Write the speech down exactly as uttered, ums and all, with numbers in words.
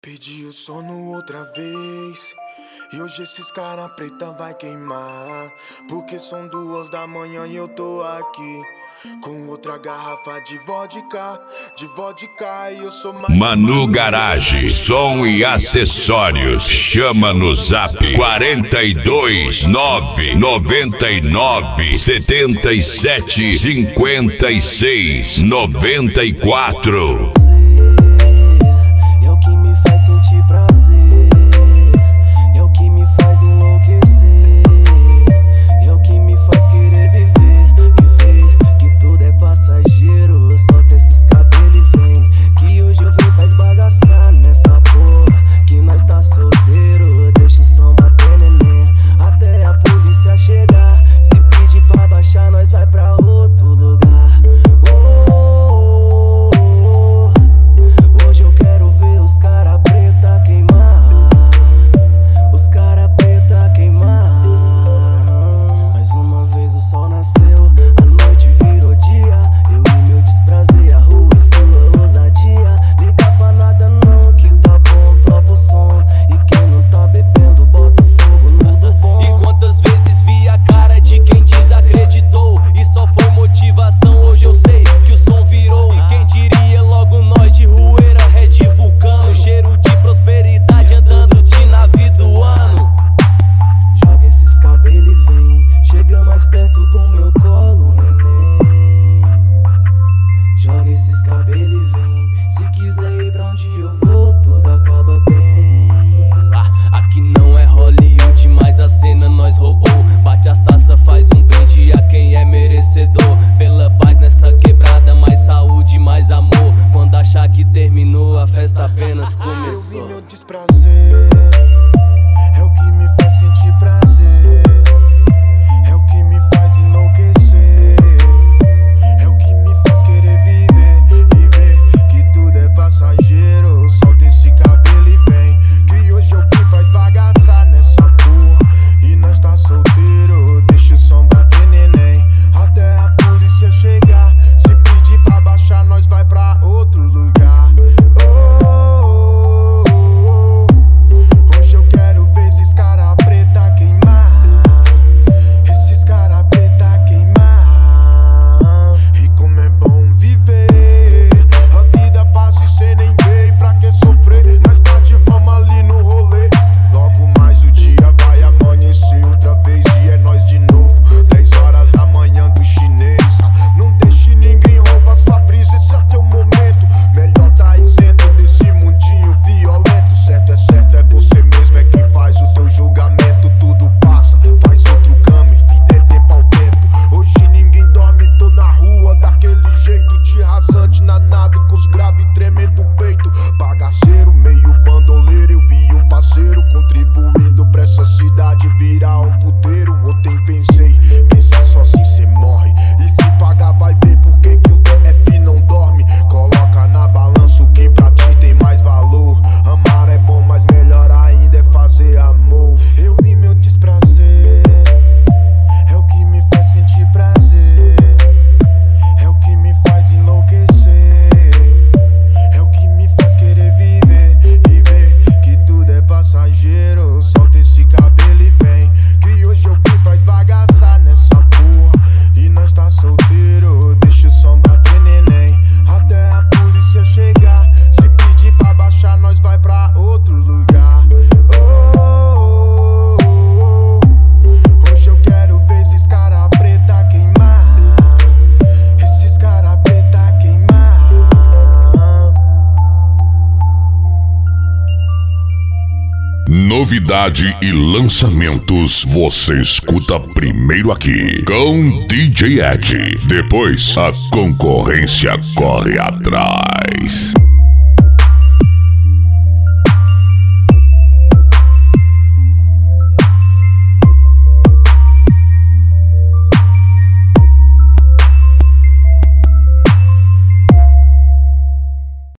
Pedi o sono outra vez, e hoje esses cara preta vai queimar. Porque são duas da manhã e eu tô aqui com outra garrafa de vodka, de vodka, e eu sou mais Manu Garage, som e acessórios. Chama no zap quarenta e dois, nove noventa e nove, setenta e sete, cinquenta e seis, noventa e quatro. Terminou, a festa apenas começou. Eu vi meu desprazer, é o que me faz sentir prazer, é o que me faz enlouquecer, é o que me faz querer viver e ver que tudo é passageiro. Solta esse cabelo e vem, que hoje eu vim faz bagaçar nessa porra e nós tá solteiro. Deixa o som bater, neném, até a polícia chegar. Se pedir pra baixar, nós vai pra outro lugar. Novidade e lançamentos você escuta primeiro aqui com D J Ed. Depois a concorrência corre atrás.